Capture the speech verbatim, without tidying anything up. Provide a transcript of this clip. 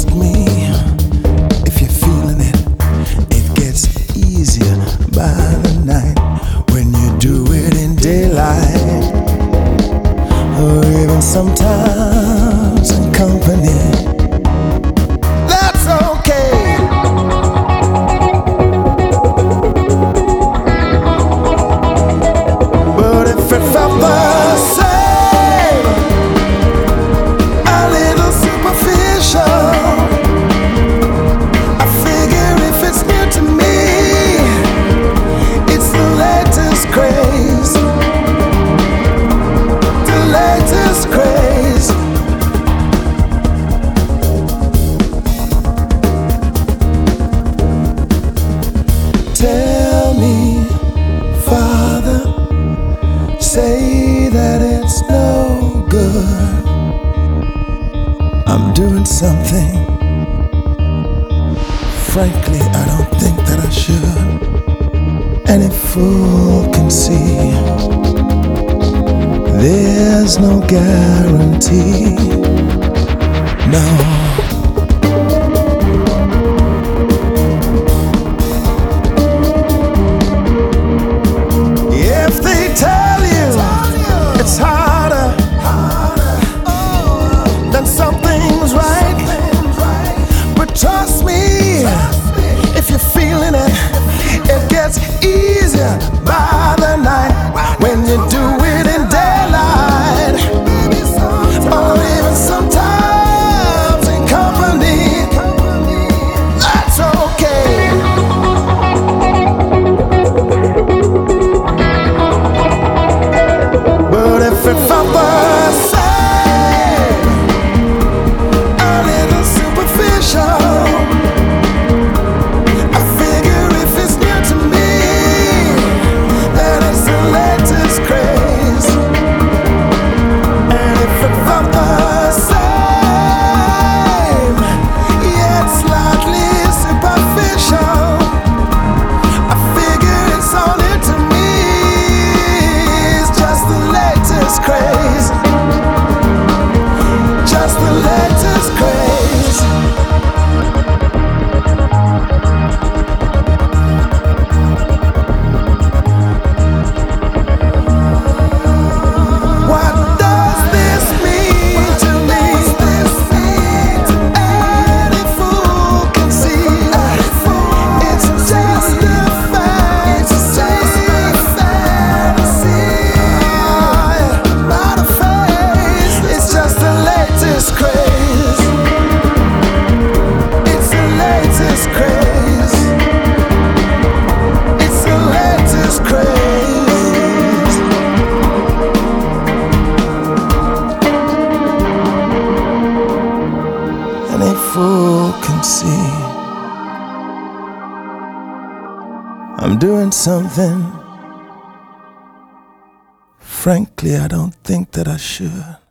ask me if you're feeling it. It gets easier by the night when you do it in daylight, or even sometimes in company. That's okay. But if it felt the same, a little superficial, I figure if it's new to me, it's the latest craze. The latest craze. Tell me, Father, say that it's no good. I'm doing something, frankly, I don't think that I should. Any fool can see there's no guarantee. No. If they tell you it's harder, then something's right. But trust me, if you're feeling it, it gets easier by the night when you do it in daylight, or even sometimes in company. That's okay. But if it felt the same, a little superficial, I figure if it's new to me, then it's the latest craze. And if it felt the same, yeah, it's slightly superficial, I figure it's all new to me. It's just the latest craze. Just the latest craze. What does this mean to me? Any fool can see it's just a fantasy. Not a phase. It's just the latest craze. It's the latest craze. It's the latest craze. Any fool can see I'm doing something, frankly, I don't think that I should.